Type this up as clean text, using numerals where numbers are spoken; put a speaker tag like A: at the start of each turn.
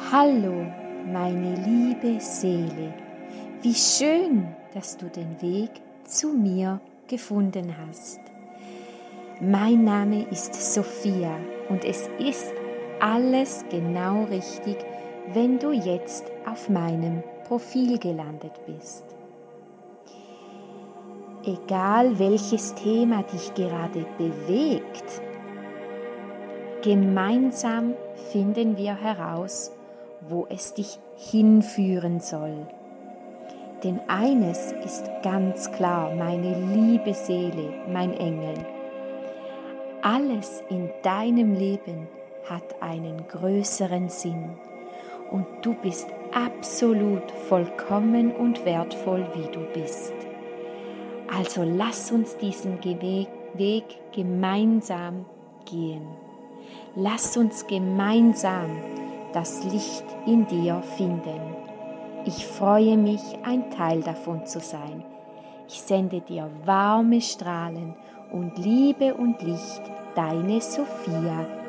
A: Hallo, meine liebe Seele, wie schön, dass du den Weg zu mir gefunden hast. Mein Name ist Sophia und es ist alles genau richtig, wenn du jetzt auf meinem Profil gelandet bist. Egal welches Thema dich gerade bewegt, gemeinsam finden wir heraus, wo es dich hinführen soll. Denn eines ist ganz klar, meine liebe Seele, mein Engel: Alles in deinem Leben hat einen größeren Sinn und du bist absolut vollkommen und wertvoll, wie du bist. Also lass uns diesen Weg gemeinsam gehen. Lass uns gemeinsam das Licht in dir finden. Ich freue mich, ein Teil davon zu sein. Ich sende dir warme Strahlen und Liebe und Licht, deine Sophia.